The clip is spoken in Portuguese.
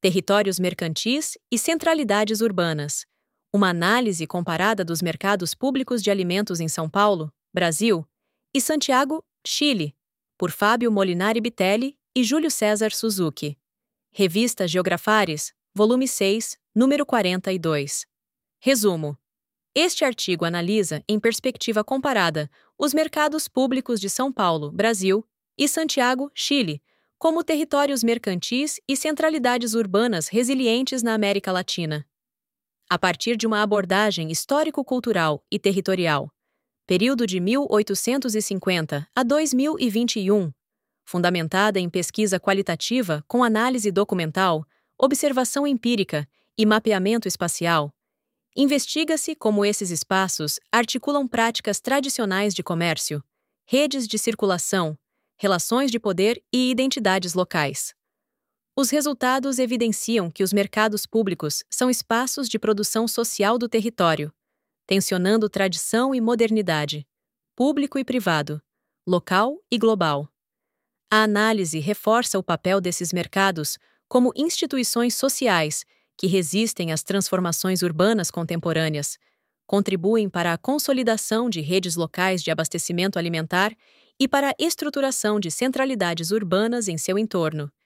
Territórios mercantis e centralidades urbanas. Uma análise comparada dos mercados públicos de alimentos em São Paulo, Brasil, e Santiago, Chile, por Fábio Molinari Bitelli e Júlio César Suzuki. Revista Geografares, volume 6, número 42. Resumo. Este artigo analisa, em perspectiva comparada, os mercados públicos de São Paulo, Brasil, e Santiago, Chile, como territórios mercantis e centralidades urbanas resilientes na América Latina. A partir de uma abordagem histórico-cultural e territorial, período de 1850 a 2021, fundamentada em pesquisa qualitativa com análise documental, observação empírica e mapeamento espacial, investiga-se como esses espaços articulam práticas tradicionais de comércio, redes de circulação, relações de poder e identidades locais. Os resultados evidenciam que os mercados públicos são espaços de produção social do território, tensionando tradição e modernidade, público e privado, local e global. A análise reforça o papel desses mercados como instituições sociais que resistem às transformações urbanas contemporâneas, contribuem para a consolidação de redes locais de abastecimento alimentar e para a estruturação de centralidades urbanas em seu entorno,